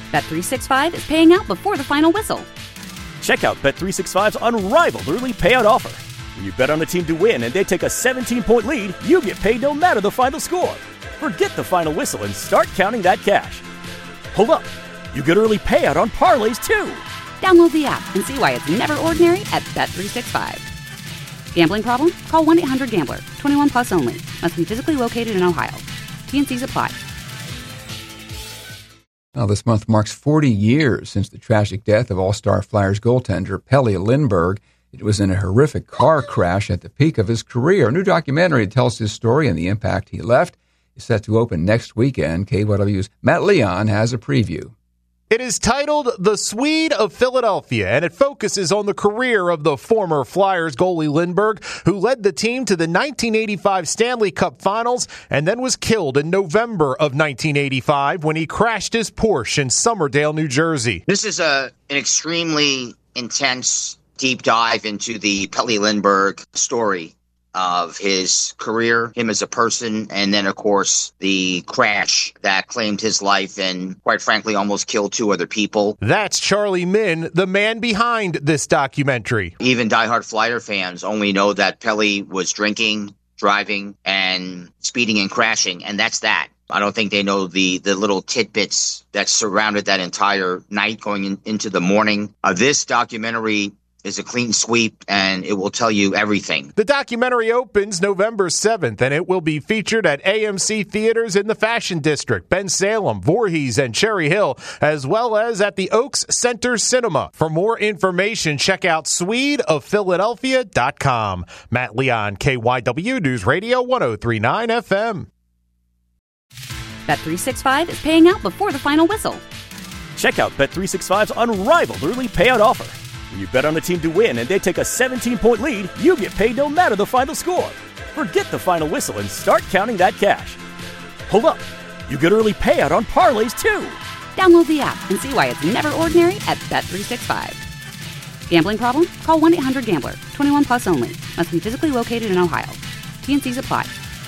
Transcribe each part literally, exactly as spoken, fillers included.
Bet three sixty-five is paying out before the final whistle. Check out Bet three sixty-five's unrivaled early payout offer. When you bet on a team to win and they take a seventeen-point lead, you get paid no matter the final score. Forget the final whistle and start counting that cash. Hold up. You get early payout on parlays, too. Download the app and see why it's never ordinary at Bet three sixty-five. Gambling problem? Call one eight hundred gambler. twenty-one plus only. Must be physically located in Ohio. T N Cs apply. Now, this month marks forty years since the tragic death of All-Star Flyers goaltender Pelle Lindbergh. It was in a horrific car crash at the peak of his career. A new documentary that tells his story and the impact he left is set to open next weekend. K Y W's Matt Leon has a preview. It is titled The Swede of Philadelphia, and it focuses on the career of the former Flyers goalie Lindbergh, who led the team to the nineteen eighty-five Stanley Cup Finals and then was killed in November of nineteen eighty-five when he crashed his Porsche in Somerdale, New Jersey. This is a an extremely intense deep dive into the Pelle Lindbergh story of his career, him as a person, and then, of course, the crash that claimed his life and, quite frankly, almost killed two other people. That's Charlie Min, the man behind this documentary. Even diehard Flyer fans only know that Pelle was drinking, driving, and speeding and crashing, and that's that. I don't think they know the, the little tidbits that surrounded that entire night going in, into the morning. Uh, this documentary is a clean sweep, and it will tell you everything. The documentary opens November seventh, and it will be featured at A M C Theaters in the Fashion District, Ben Salem, Voorhees, and Cherry Hill, as well as at the Oaks Center Cinema. For more information, check out swede of philadelphia dot com. Matt Leon, K Y W News Radio one oh three point nine F M. Bet three sixty-five is paying out before the final whistle. Check out Bet three sixty-five's unrivaled early payout offer. When you bet on a team to win and they take a seventeen-point lead, you get paid no matter the final score. Forget the final whistle and start counting that cash. Hold up. You get early payout on parlays, too. Download the app and see why it's never ordinary at Bet three sixty-five. Gambling problem? Call one eight hundred gambler. twenty-one plus only. Must be physically located in Ohio. T N Cs apply.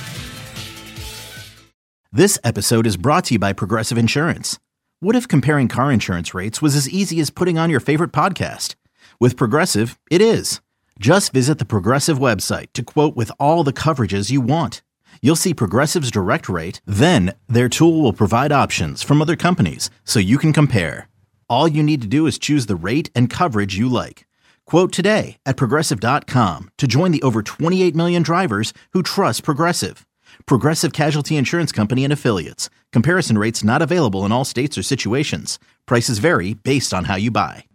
This episode is brought to you by Progressive Insurance. What if comparing car insurance rates was as easy as putting on your favorite podcast? With Progressive, it is. Just visit the Progressive website to quote with all the coverages you want. You'll see Progressive's direct rate, then their tool will provide options from other companies so you can compare. All you need to do is choose the rate and coverage you like. Quote today at Progressive dot com to join the over twenty-eight million drivers who trust Progressive. Progressive Casualty Insurance Company and Affiliates. Comparison rates not available in all states or situations. Prices vary based on how you buy.